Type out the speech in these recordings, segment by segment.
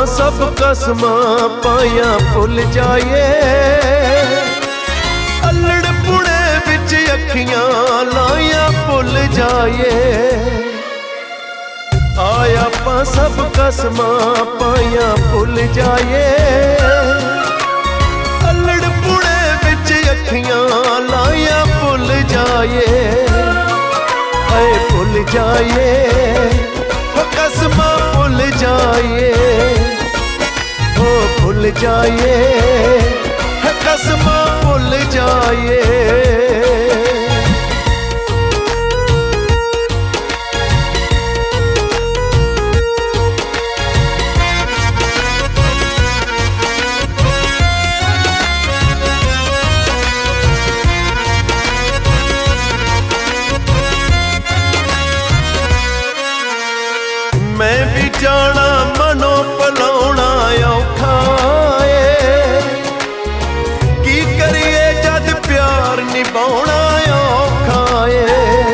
सब कसमां पाया भुल जाए। अल्लड़ पुणे विच अखियां लाया भुल जाए। आया पा सब कसमां पाया भुल जाए। अल्लड़ पुणे विच अखियां लाया भुल जाए। हाय भुल जाए कसमां भुल जाए। ओ भुल जाए कसमां भुल जाए। मैं भी जाना मनो भुलाउणा औखा है। की करिए जद प्यार निभाउणा औखा है।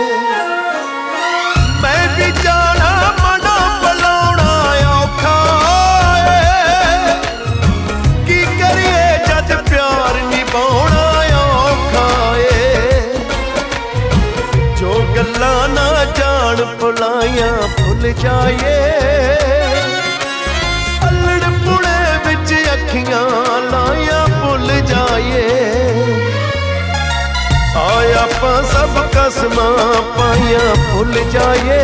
मैं भी जाना मनो भुलाउणा औखा है। की करिए जद प्यार निभाउणा औखा है। जो गल्लां ना जान भुलाया भुल जाए। अल्लड़ पुणे विच अखियां लाया भुल जाए। आया पा सब कसमां पाया भुल जाए।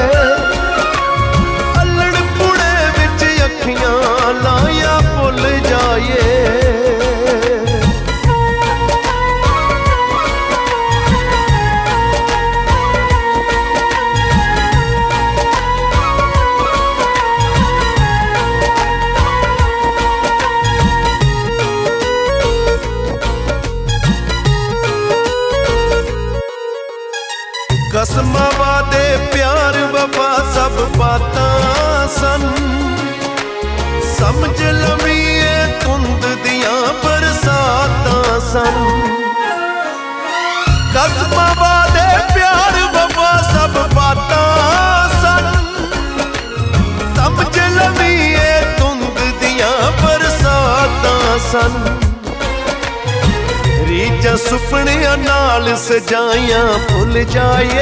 अल्लड़ पुणे विच अखियां लाया भुल जाए। कसमां वादे प्यार वफा सब बातां सन। समझ लवीए धुंद दियां बरसातां सन। कसमां वादे प्यार वफा सब बातां सन। समझ लवीए धुंद दियां बरसातां सन। रीजा सुपनिया नाल सजाइया भुल जाए।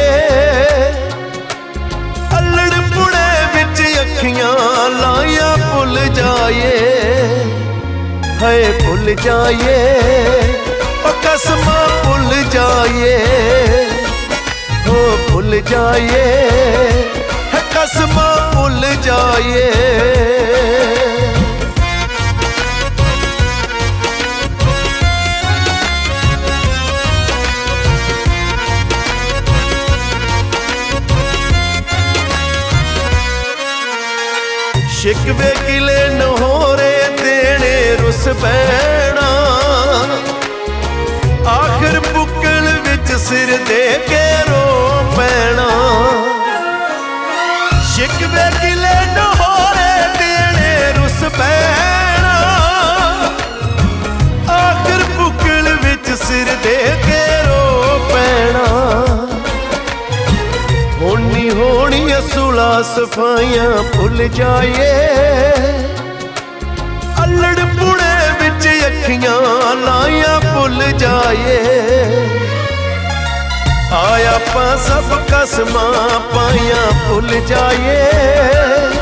अल्लड़ पुणे विच अखियां लाया भुल जाए। है भुल जाए कसमां भुल जाए। हो भुल जाए कसमां भुल जाए। शिकवे गिले नहोरे देने रुस पैना। आखिर बुक्कल विच सिर दे के रो पैना। शिकवे गिले नहोरे देने रुस पैना। आखिर बुक्कल विच सिर दे के रो पैना। होनी होनी असुला सफाइयां भुल जाए। अल्लड़ पुणे विच अखियां लाया भुल जाए। आया पा सब कसमां पाया भुल जाए।